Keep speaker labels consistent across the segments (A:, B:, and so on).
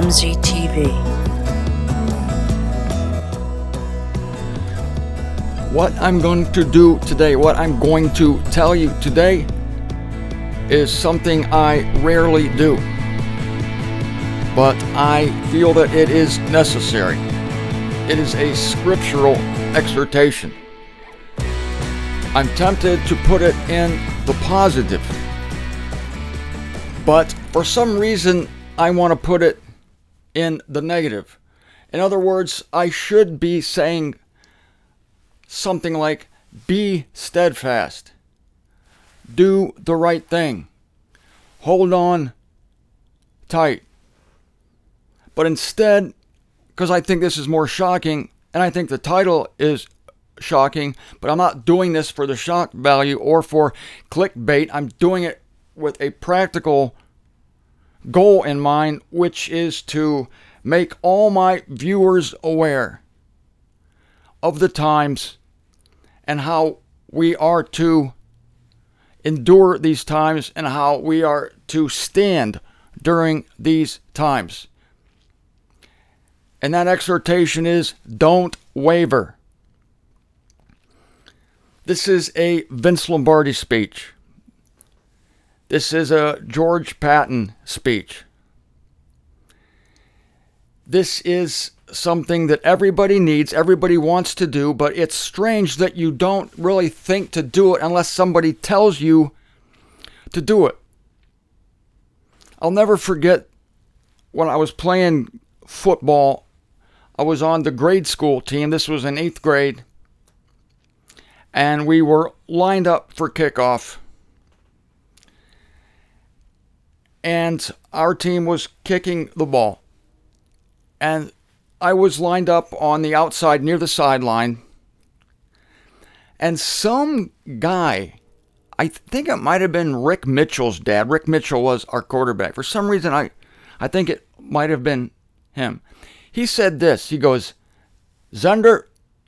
A: MZTV.
B: What I'm going to do today, what I'm going to tell you today, is something I rarely do, but I feel that it is necessary. It is a scriptural exhortation. I'm tempted to put it in the positive, but for some reason I want to put it in the negative. In other words, I should be saying something like, be steadfast, do the right thing, hold on tight. But instead, because I think this is more shocking, and I think the title is shocking, but I'm not doing this for the shock value or for clickbait. I'm doing it with a practical goal in mind, which is to make all my viewers aware of the times and how we are to endure these times and how we are to stand during these times. And that exhortation is, don't waver. This is a Vince Lombardi speech. This is a George Patton speech. This is something that everybody needs, everybody wants to do, but it's strange that you don't really think to do it unless somebody tells you to do it. I'll never forget when I was playing football. I was on the grade school team. This was in 8th grade. And we were lined up for kickoff. And our team was kicking the ball. And I was lined up on the outside near the sideline. And some guy, I think it might have been Rick Mitchell's dad. Rick Mitchell was our quarterback. For some reason, I think it might have been him. He said this. He goes, Zender,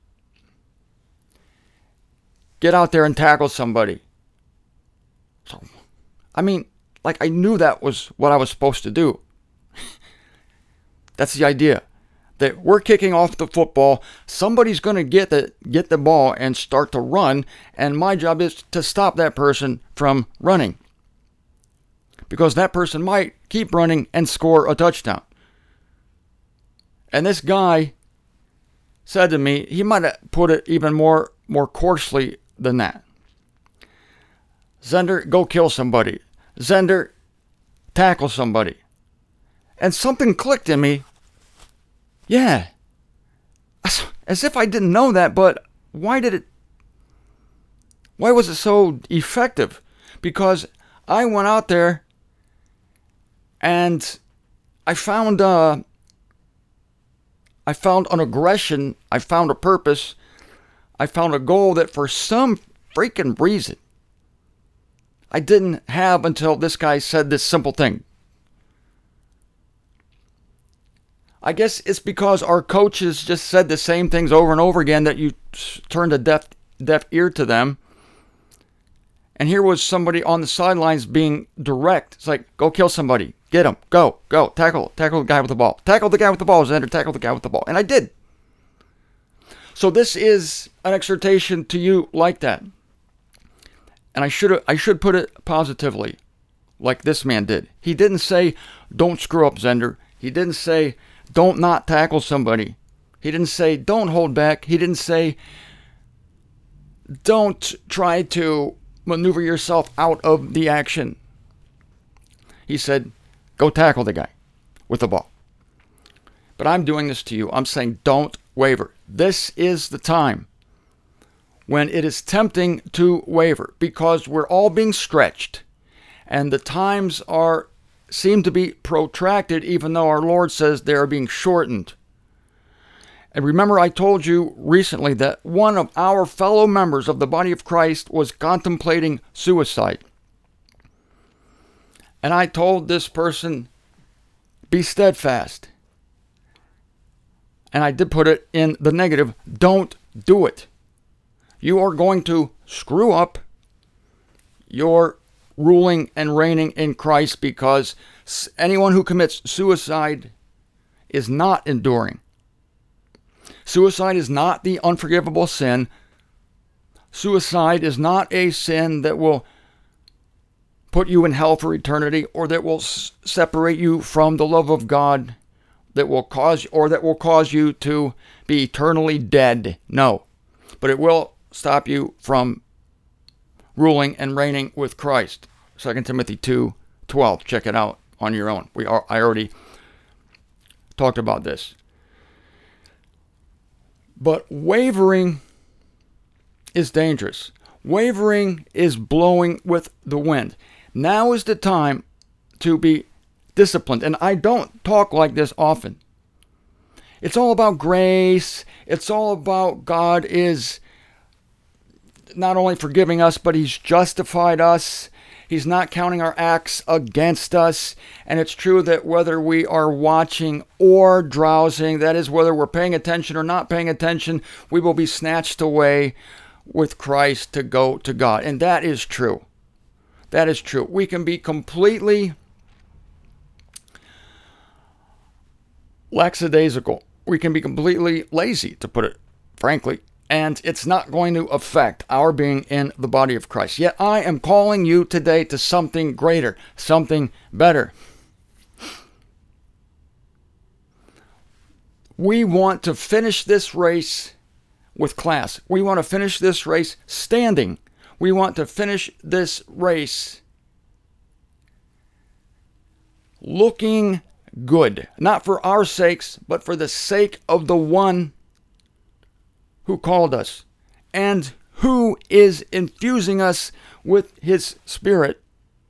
B: get out there and tackle somebody. So, I mean, like I knew that was what I was supposed to do. That's the idea. That we're kicking off the football. Somebody's going to get the ball and start to run. And my job is to stop that person from running. Because that person might keep running and score a touchdown. And this guy said to me, he might have put it even more coarsely than that. Zender, go kill somebody. Zender, tackle somebody. And something clicked in me. Yeah. As if I didn't know that, but why was it so effective? Because I went out there and I found an aggression, I found a purpose, I found a goal that for some freaking reason I didn't have until this guy said this simple thing. I guess it's because our coaches just said the same things over and over again that you turned a deaf ear to them. And here was somebody on the sidelines being direct. It's like, go kill somebody. Get him. Go. Tackle the guy with the ball. Tackle the guy with the ball, Zender. Tackle the guy with the ball. And I did. So this is an exhortation to you like that. And I should put it positively, like this man did. He didn't say, don't screw up, Zender. He didn't say, don't not tackle somebody. He didn't say, don't hold back. He didn't say, don't try to maneuver yourself out of the action. He said, go tackle the guy with the ball. But I'm doing this to you. I'm saying, don't waver. This is the time when it is tempting to waver because we're all being stretched and the times seem to be protracted, even though our Lord says they are being shortened. And remember, I told you recently that one of our fellow members of the body of Christ was contemplating suicide. And I told this person, be steadfast. And I did put it in the negative, don't do it. You are going to screw up your ruling and reigning in Christ, because anyone who commits suicide is not enduring. Suicide is not the unforgivable sin. Suicide is not a sin that will put you in hell for eternity, or that will separate you from the love of God, that will cause you to be eternally dead. No. But it will stop you from ruling and reigning with Christ. 2 Timothy 2:12. Check it out on your own. I already talked about this. But wavering is dangerous. Wavering is blowing with the wind. Now is the time to be disciplined. And I don't talk like this often. It's all about grace. It's all about God is not only forgiving us, but He's justified us. He's not counting our acts against us. And it's true that whether we are watching or drowsing, that is, whether we're paying attention or not paying attention, we will be snatched away with Christ to go to God. And that is true. That is true. We can be completely lackadaisical. We can be completely lazy, to put it frankly. And it's not going to affect our being in the body of Christ. Yet I am calling you today to something greater, something better. We want to finish this race with class. We want to finish this race standing. We want to finish this race looking good. Not for our sakes, but for the sake of the one who called us and who is infusing us with His Spirit.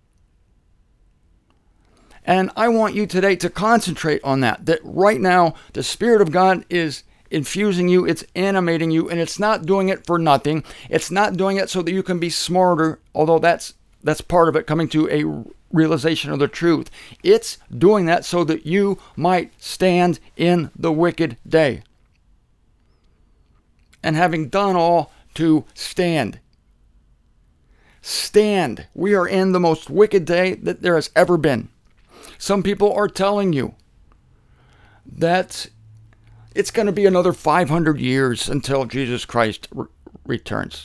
B: And I want you today to concentrate on that right now the Spirit of God is infusing you, it's animating you, and it's not doing it for nothing. It's not doing it so that you can be smarter, although that's part of it, coming to a realization of the truth. It's doing that so that you might stand in the wicked day. And having done all, to stand. Stand. We are in the most wicked day that there has ever been. Some people are telling you that it's going to be another 500 years until Jesus Christ returns.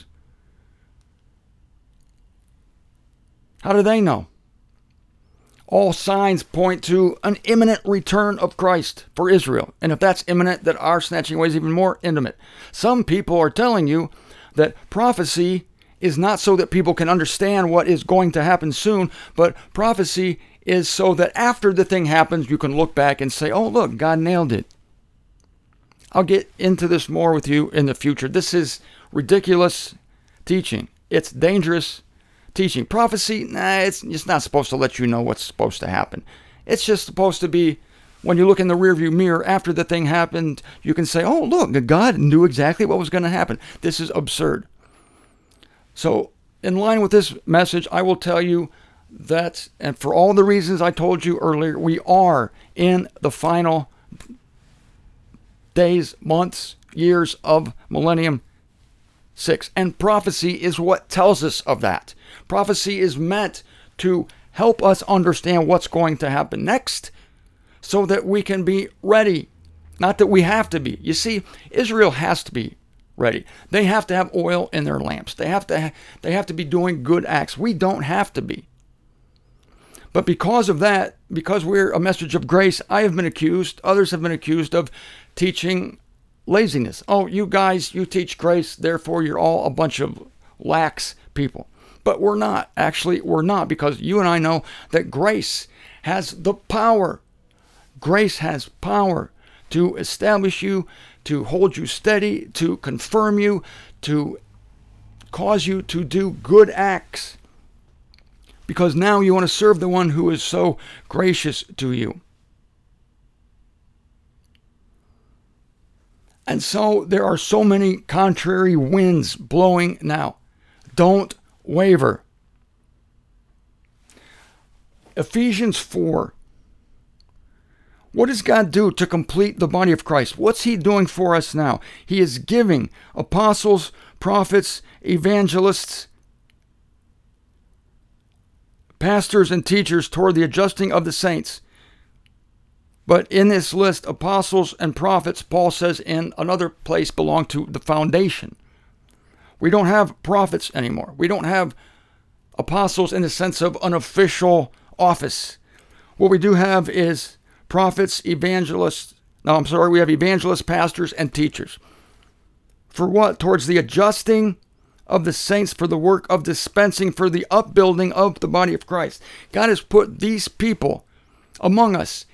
B: How do they know? All signs point to an imminent return of Christ for Israel. And if that's imminent, that our snatching away is even more intimate. Some people are telling you that prophecy is not so that people can understand what is going to happen soon, but prophecy is so that after the thing happens, you can look back and say, oh, look, God nailed it. I'll get into this more with you in the future. This is ridiculous teaching. It's dangerous teaching. Prophecy, it's just not supposed to let you know what's supposed to happen. It's just supposed to be, when you look in the rearview mirror after the thing happened, you can say, oh, look, God knew exactly what was going to happen. This is absurd. So, in line with this message, I will tell you that, and for all the reasons I told you earlier, we are in the final days, months, years of Millennium 6. And prophecy is what tells us of that. Prophecy is meant to help us understand what's going to happen next so that we can be ready. Not that we have to be. You see, Israel has to be ready. They have to have oil in their lamps. They have to be doing good acts. We don't have to be. But because of that, because we're a message of grace, I have been accused, others have been accused of teaching laziness. Oh, you guys, you teach grace, therefore you're all a bunch of lax people. But we're not. Actually, we're not, because you and I know that grace has the power. Grace has power to establish you, to hold you steady, to confirm you, to cause you to do good acts. Because now you want to serve the one who is so gracious to you. And so there are so many contrary winds blowing now. Don't waver. Ephesians 4. What does God do to complete the body of Christ? What's He doing for us now? He is giving apostles, prophets, evangelists, pastors, and teachers toward the adjusting of the saints. But in this list, apostles and prophets, Paul says in another place, belong to the foundation. We don't have prophets anymore. We don't have apostles in the sense of an official office. What we do have is prophets, evangelists. No, I'm sorry, we have evangelists, pastors, and teachers. For what? Towards the adjusting of the saints, for the work of dispensing, for the upbuilding of the body of Christ. God has put these people among us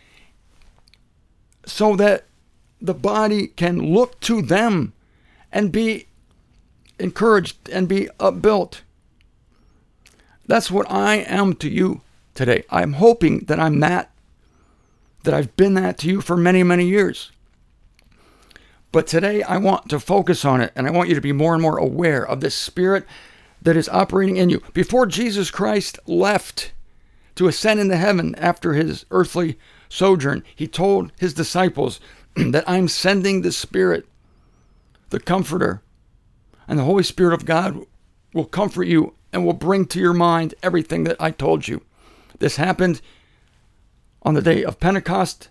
B: so that the body can look to them and be encouraged and be upbuilt. That's what I am to you today. I'm hoping that I'm that I've been that to you for many, many years. But today I want to focus on it, and I want you to be more and more aware of this Spirit that is operating in you. Before Jesus Christ left to ascend into heaven after his earthly sojourn, he told his disciples that I'm sending the Spirit, the Comforter, and the Holy Spirit of God will comfort you and will bring to your mind everything that I told you. This happened on the day of Pentecost,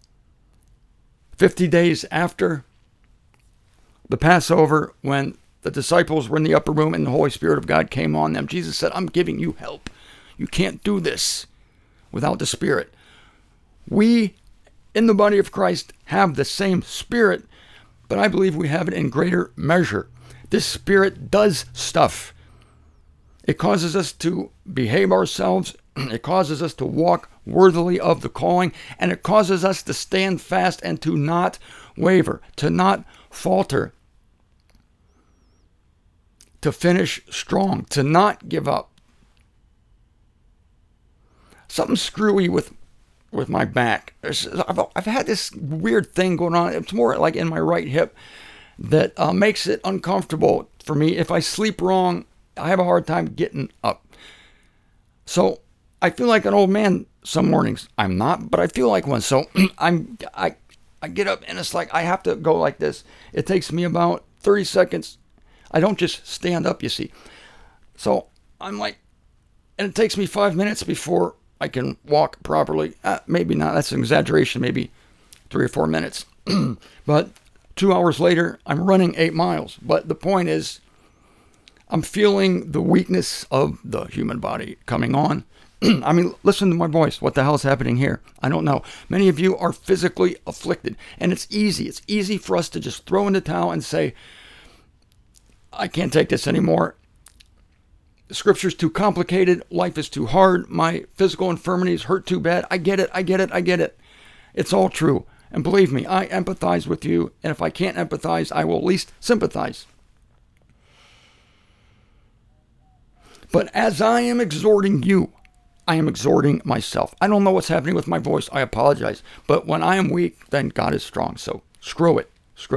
B: 50 days after the Passover, when the disciples were in the upper room and the Holy Spirit of God came on them. Jesus said, I'm giving you help. You can't do this without the Spirit. We, in the body of Christ, have the same Spirit, but I believe we have it in greater measure. This Spirit does stuff. It causes us to behave ourselves. It causes us to walk worthily of the calling, and it causes us to stand fast and to not waver, to not falter, to finish strong, to not give up. Something screwy with my back. I've had this weird thing going on. It's more like in my right hip that makes it uncomfortable for me. If I sleep wrong, I have a hard time getting up. So I feel like an old man some mornings. I'm not, but I feel like one. So I get up and it's like I have to go like this. It takes me about 30 seconds. I don't just stand up, you see. So I'm like, and it takes me 5 minutes before I can walk properly. Maybe not. That's an exaggeration. Maybe 3 or 4 minutes. But 2 hours later, I'm running 8 miles. But the point is, I'm feeling the weakness of the human body coming on. I mean, listen to my voice. What the hell is happening here? I don't know. Many of you are physically afflicted, and it's easy. It's easy for us to just throw in the towel and say, I can't take this anymore. The scripture's too complicated. Life is too hard. My physical infirmities hurt too bad. I get it. It's all true. And believe me, I empathize with you. And if I can't empathize, I will at least sympathize. But as I am exhorting you, I am exhorting myself. I don't know what's happening with my voice. I apologize. But when I am weak, then God is strong. So screw it.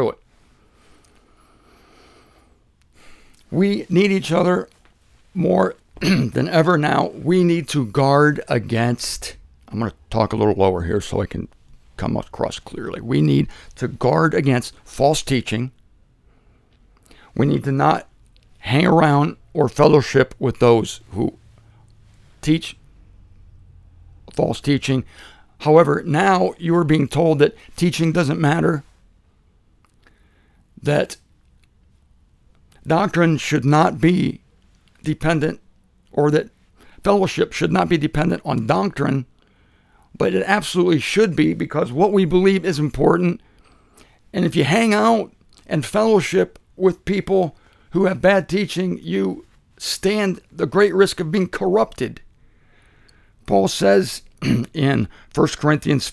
B: We need each other more than ever now. We need to guard against, I'm going to talk a little lower here so I can come across clearly. We need to guard against false teaching. We need to not hang around or fellowship with those who teach false teaching. However, now you are being told that teaching doesn't matter, that doctrine should not be dependent, or that fellowship should not be dependent on doctrine, but it absolutely should be, because what we believe is important. And if you hang out and fellowship with people who have bad teaching, you stand the great risk of being corrupted. Paul says in 1 Corinthians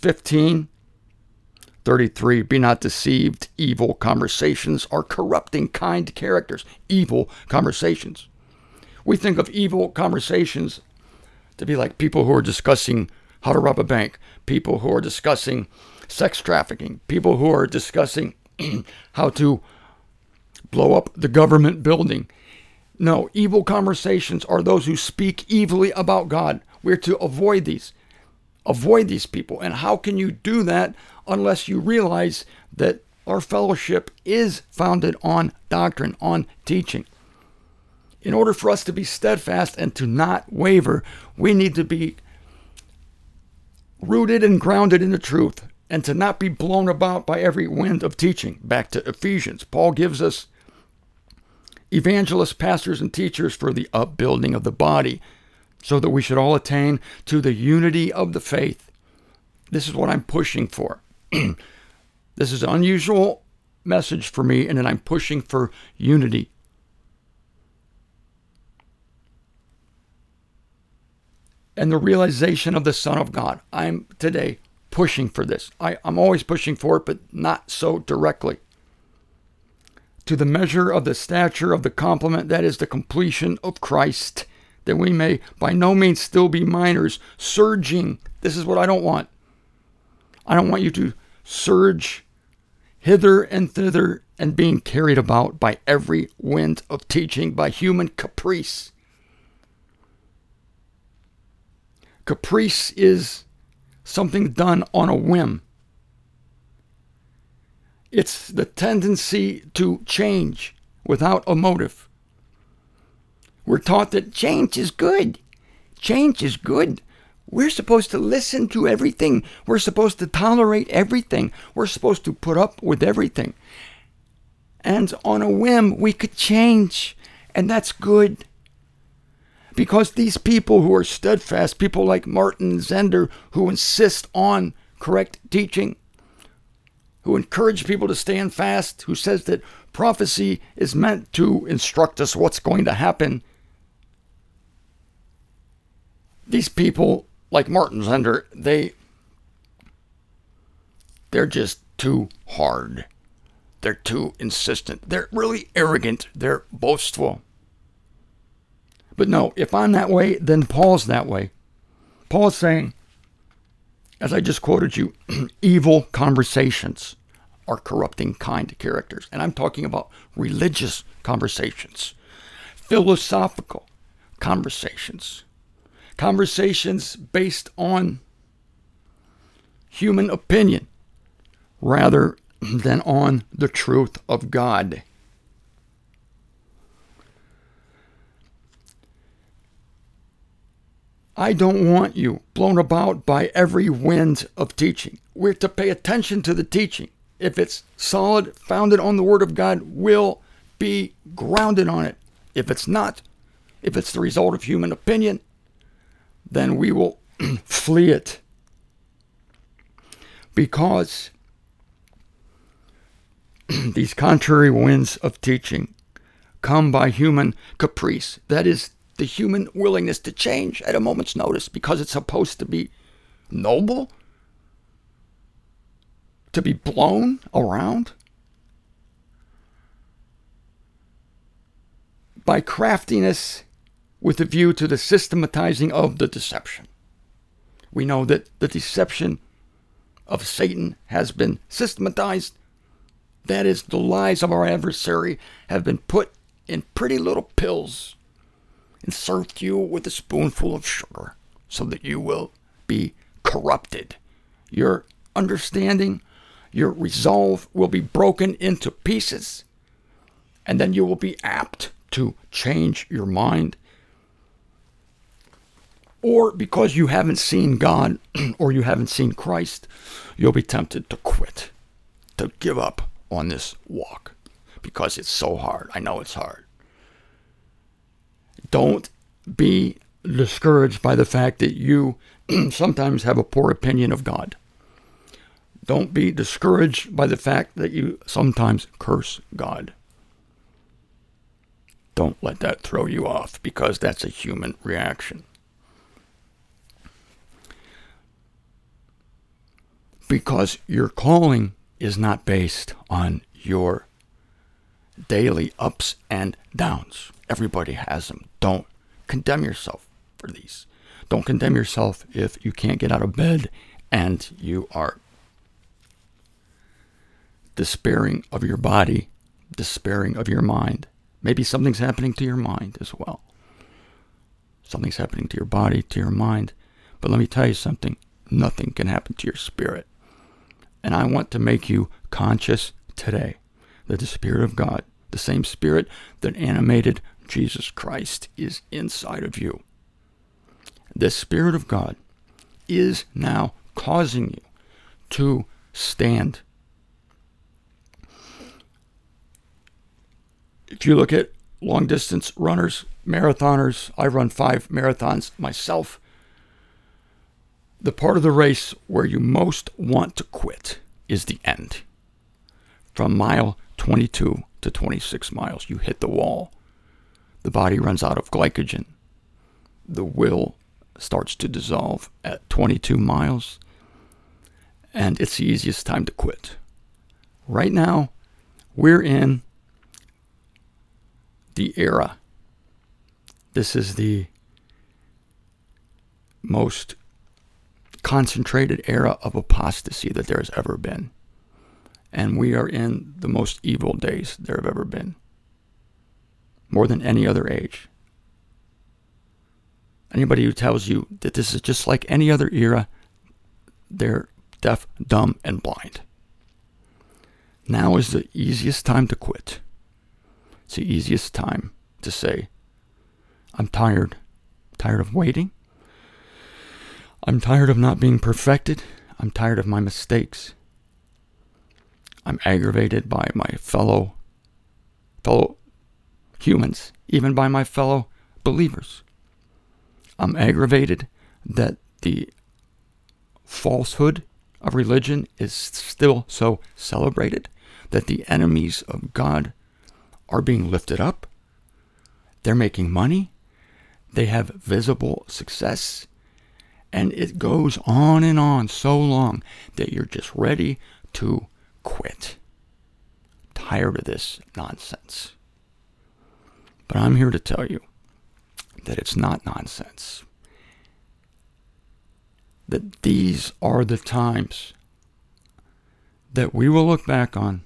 B: 15:33, be not deceived, evil conversations are corrupting kind characters. Evil conversations. We think of evil conversations to be like people who are discussing how to rob a bank, people who are discussing sex trafficking, people who are discussing how to blow up the government building. No, evil conversations are those who speak evilly about God. We're to avoid these. Avoid these people. And how can you do that unless you realize that our fellowship is founded on doctrine, on teaching? In order for us to be steadfast and to not waver, we need to be rooted and grounded in the truth. and to not be blown about by every wind of teaching. Back to Ephesians. Paul gives us evangelists, pastors, and teachers for the upbuilding of the body, so that we should all attain to the unity of the faith. This is what I'm pushing for. This is an unusual message for me, and then I'm pushing for unity. And the realization of the Son of God. I'm today pushing for this. I'm always pushing for it, but not so directly. To the measure of the stature of the complement, that is the completion of Christ, that we may by no means still be minors, surging. This is what I don't want. I don't want you to surge hither and thither and being carried about by every wind of teaching, by human caprice. Caprice is something done on a whim. It's the tendency to change without a motive. We're taught that change is good. Change is good. We're supposed to listen to everything. We're supposed to tolerate everything. We're supposed to put up with everything. And on a whim, we could change. And that's good. Because these people who are steadfast, people like Martin Zender, who insist on correct teaching, who encourage people to stand fast, who says that prophecy is meant to instruct us what's going to happen. These people, like Martin Zender, they're just too hard. They're too insistent. They're really arrogant. They're boastful. But no, if I'm that way, then Paul's that way. Paul's saying, as I just quoted you, evil conversations are corrupting kind characters. And I'm talking about religious conversations, philosophical conversations, conversations based on human opinion rather than on the truth of God. I don't want you blown about by every wind of teaching. We're to pay attention to the teaching. If it's solid, founded on the Word of God, we'll be grounded on it. If it's not, if it's the result of human opinion, then we will flee it. Because these contrary winds of teaching come by human caprice. That is, the human willingness to change at a moment's notice because it's supposed to be noble, to be blown around by craftiness with a view to the systematizing of the deception. We know that the deception of Satan has been systematized. That is, the lies of our adversary have been put in pretty little pills and served to you with a spoonful of sugar so that you will be corrupted. Your understanding, your resolve will be broken into pieces, and then you will be apt to change your mind. Or because you haven't seen God or you haven't seen Christ, you'll be tempted to quit, to give up on this walk because it's so hard. I know it's hard. Don't be discouraged by the fact that you sometimes have a poor opinion of God. Don't be discouraged by the fact that you sometimes curse God. Don't let that throw you off because that's a human reaction. Because your calling is not based on your daily ups and downs. Everybody has them. Don't condemn yourself for these. Don't condemn yourself if you can't get out of bed and you are despairing of your body, despairing of your mind. Maybe something's happening to your mind as well. Something's happening to your body, to your mind. But let me tell you something. Nothing can happen to your spirit. And I want to make you conscious today that the Spirit of God, the same Spirit that animated Jesus Christ, is inside of you. The Spirit of God is now causing you to stand. If you look at long distance runners, marathoners, I run 5 marathons myself. The part of the race where you most want to quit is the end. From mile 22 to 26 miles, you hit the wall. The body runs out of glycogen. The will starts to dissolve at 22 miles, and it's the easiest time to quit. Right now, we're in the era. This is the most concentrated era of apostasy that there has ever been. And we are in the most evil days there have ever been. More than any other age. Anybody who tells you that this is just like any other era, they're deaf, dumb, and blind. Now is the easiest time to quit. It's the easiest time to say, I'm tired. Tired of waiting. I'm tired of not being perfected. I'm tired of my mistakes. I'm aggravated by my fellow humans, even by my fellow believers. I'm aggravated that the falsehood of religion is still so celebrated, that the enemies of God are being lifted up. They're making money. They have visible success. And it goes on and on so long that you're just ready to quit. Tired of this nonsense. But I'm here to tell you that it's not nonsense. That these are the times that we will look back on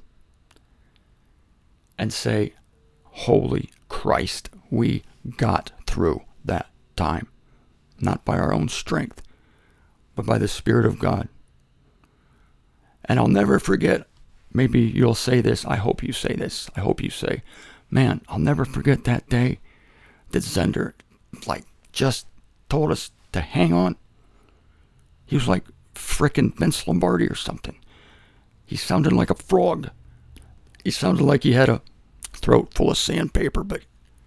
B: and say, holy Christ, we got through that time. Not by our own strength, but by the Spirit of God. And I'll never forget, maybe you'll say this, I hope you say this, I hope you say, man, I'll never forget that day that Zender just told us to hang on. He was like frickin' Vince Lombardi or something. He sounded like a frog. He sounded like he had a throat full of sandpaper, but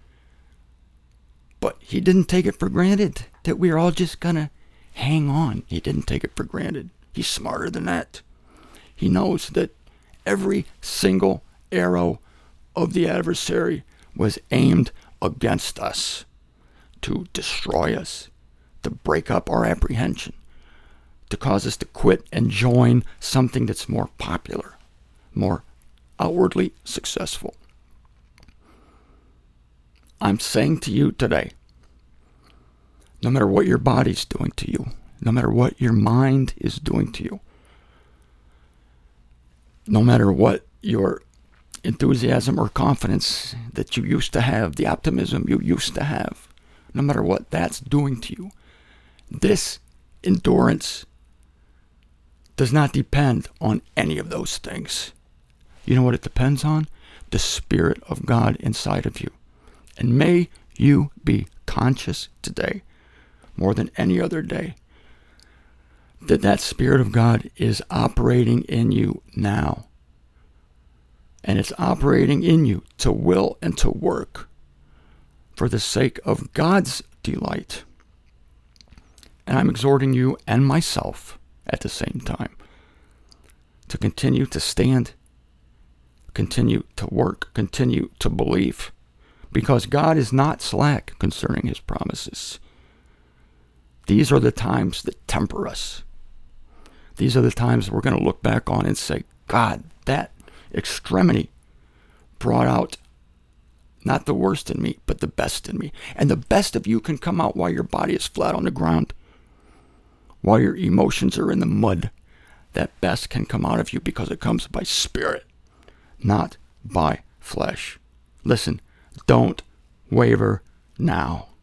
B: he didn't take it for granted that we were all just gonna hang on. He didn't take it for granted. He's smarter than that. He knows that every single arrow of the adversary was aimed against us to destroy us, to break up our apprehension, to cause us to quit and join something that's more popular, more outwardly successful. I'm saying to you today, no matter what your body's doing to you, no matter what your mind is doing to you, no matter what your enthusiasm or confidence that you used to have, the optimism you used to have, no matter what that's doing to you, this endurance does not depend on any of those things. You know what it depends on? The Spirit of God inside of you. And may you be conscious today, more than any other day, that Spirit of God is operating in you now. And it's operating in you to will and to work for the sake of God's delight. And I'm exhorting you and myself at the same time to continue to stand, continue to work, continue to believe, because God is not slack concerning his promises. These are the times that temper us. These are the times we're going to look back on and say, God, that extremity brought out not the worst in me, but the best in me. And the best of you can come out while your body is flat on the ground, while your emotions are in the mud. That best can come out of you because it comes by Spirit, not by flesh. Listen, don't waver now.